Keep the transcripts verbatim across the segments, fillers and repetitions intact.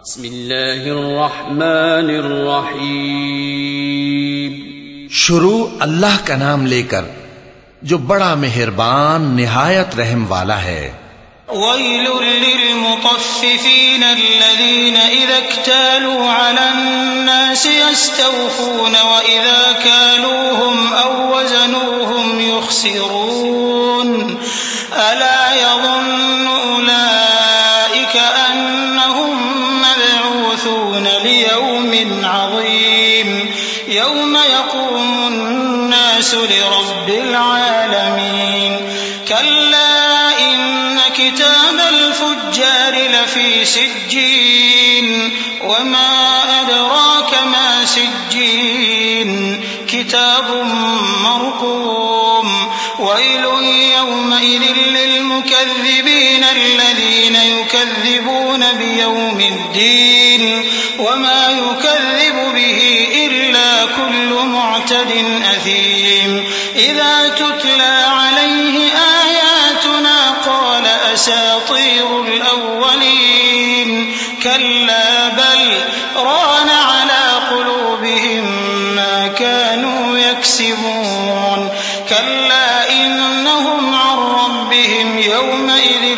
बिस्मिल्लाहिर्रहमानिर्रहीम। शुरू अल्लाह का नाम लेकर जो बड़ा मेहरबान निहायत रहम वाला है। वैलुल लिलमुतफ्फिफीन अल्लज़ीना इज़ा इक्तालू अलन्नासि यस्तawफून व इज़ा कालूहुम औ वज़नूहुम युख़सिरून अला यज़ुन्नु उलाइका अन्नहुम मबऊसून लियौमिन अज़ीम यौम यक़ूमुन नासु लिरब्बिल आलमीन कल्ला किताबल फुज्जार लफी सिज्जीन वमा अदराक मा सिज्जीन किताबुम मरकूम वैलुन यौमइज़िन लिलमुकज़्ज़िबीन अल्लज़ीना युकज़्ज़िबून बियौमिद्दीन वमा युकज़्ज़िबु बिही इल्ला कुल्लु मुअतदिन असीम इज़ा तुतला अलैहि आयातुना क़ाल असातीरुल अव्वलीन कल्ला बल रान अला क़ुलूबिहिम मा कानू यक्सिबून कल्ला इन्नहुम अन रब्बिहिम यौमइज़िन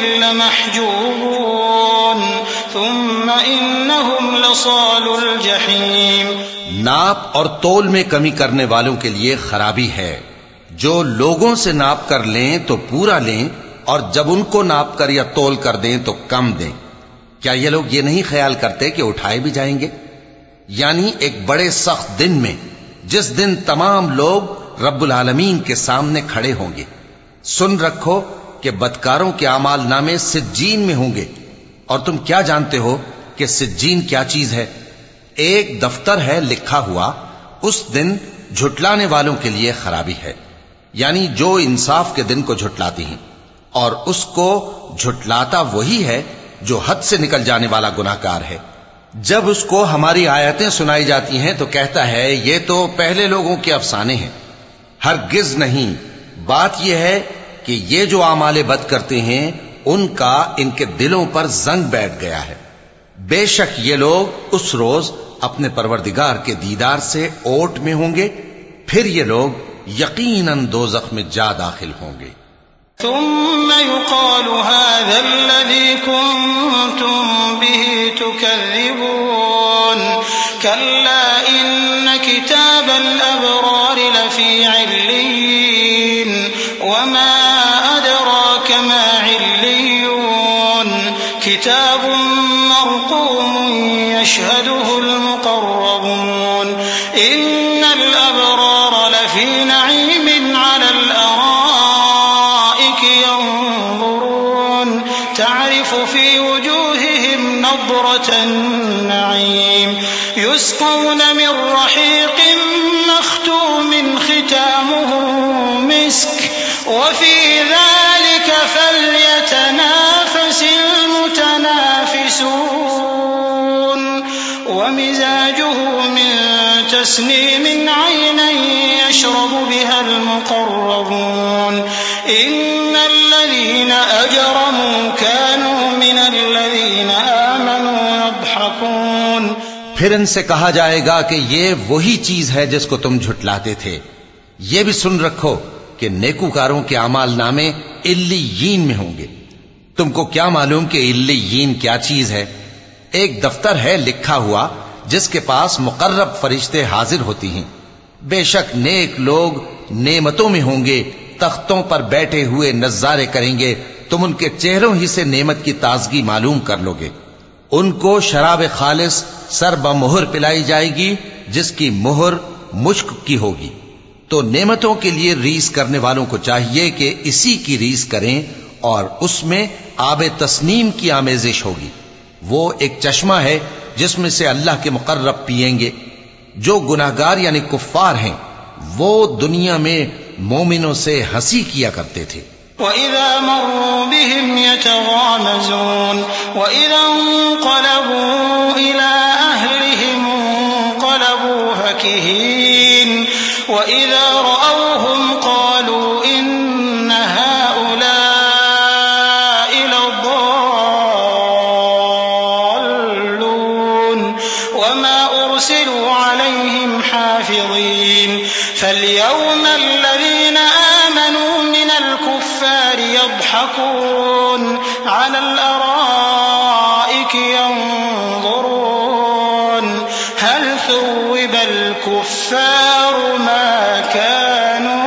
लमहजूबून थुम्मा इन्नहुम लसालुल जहीम। नाप और तोल में कमी करने वालों के लिए खराबी है। जो लोगों से नाप कर लें तो पूरा लें और जब उनको नाप कर या तोल कर दें तो कम दें। क्या ये लोग ये नहीं ख्याल करते कि उठाए भी जाएंगे? यानी एक बड़े सख्त दिन में, जिस दिन तमाम लोग रब्बुल आलमीन के सामने खड़े होंगे। सुन रखो कि बदकारों के आमाल नामे सिज्जीन में होंगे। और तुम क्या जानते हो कि सिज्जीन क्या चीज है? एक दफ्तर है लिखा हुआ। उस दिन झुटलाने वालों के लिए खराबी है, यानी जो इंसाफ के दिन को झुटलाती हैं। और उसको झुटलाता वही है जो हद से निकल जाने वाला गुनाहगार है। जब उसको हमारी आयतें सुनाई जाती हैं तो कहता है ये तो पहले लोगों के अफसाने हैं। हरगिज नहीं, बात यह है कि ये जो आमाले बद करते हैं उनका इनके दिलों पर जंग बैठ गया है। बेशक ये लोग उस रोज अपने परवरदिगार के दीदार से ओट में होंगे, फिर ये लोग यकीनन दोज़ख में जा दाखिल होंगे। थुम्मा युक़ालु हाज़ा कुन्तुम बिही तुकज़्ज़िबून कल्ला इन्न किताबल अबरार लफ़ी इल्लीन वमा अदराक मा इल्लीयून किताबुम मरक़ूमुन यशहदुहुल मुक़र्रबून इन्नल अबरार लफ़ी नईमिन अलल في وجوههم نضرة النعيم يسقون من رحيق مختوم ختامه مسك وفي ذلك فليتنافس المتنافسون ومزاجه من تسنيم عينا يشرب بها المقربون إن الذين أجرموا كانوا من الذين آمنوا يضحكون। फिर इनसे कहा जाएगा कि ये वही चीज है जिसको तुम झुटलाते थे। ये भी सुन रखो कि नेकूकारों के आमाल नामे इल्लीयीन में होंगे। तुमको क्या मालूम कि इल्लीयीन क्या चीज है? एक दफ्तर है लिखा हुआ जिसके पास मुकर्रब फरिश्ते हाजिर होती हैं। बेशक नेक लोग नेमतों में होंगे, तख्तों पर बैठे हुए नज़ारे करेंगे। तुम उनके चेहरों ही से नेमत की ताजगी मालूम कर लोगे। उनको शराब खालिस सर बमुहर पिलाई जाएगी जिसकी मुहर मुश्क की होगी। तो नेमतों के लिए रीस करने वालों को चाहिए कि इसी की रीस करें और उसमें आबे तस्नीम की आमेजिश होगी। वो एक चश्मा है जिसमें से अल्लाह के मुकर्रब पिएंगे। जो गुनाहगार यानी कुफ्फार हैं वो दुनिया में मोमिनों से हंसी किया करते थे। वइज़ा मर्रू बिहिम यतगामज़ून वइज़ा इंक़लबू इला अहलिहिम इंक़लबू फकीहीन वइज़ा रअवहुम क़ालू इन्न हाउलाइ लद्दाल्लून वमा उरसिलू अलैहिम हाफिज़ीन फल्यौम अल्लज़ीना आमनू मिनल कुफ़्फ़ारि यضحकून अलल अराइकि यंज़ुरून हल थुव्विबल कुफ़्फ़ारु मा कानू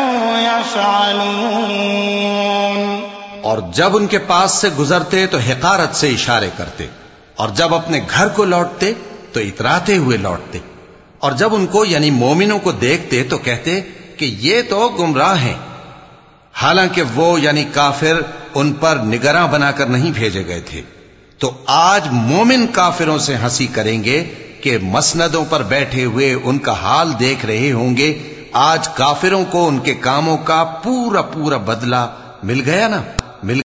यफ़अलून। और जब उनके पास से गुजरते तो हिकारत से इशारे करते, और जब अपने घर को लौटते तो इतराते हुए लौटते, और जब उनको यानी मोमिनों को देखते तो कहते कि ये तो गुमराह हैं, हालांकि वो यानी काफिर उन पर निगरां बनाकर नहीं भेजे गए थे। तो आज मोमिन काफिरों से हंसी करेंगे कि मसनदों पर बैठे हुए उनका हाल देख रहे होंगे। आज काफिरों को उनके कामों का पूरा पूरा बदला मिल गया ना।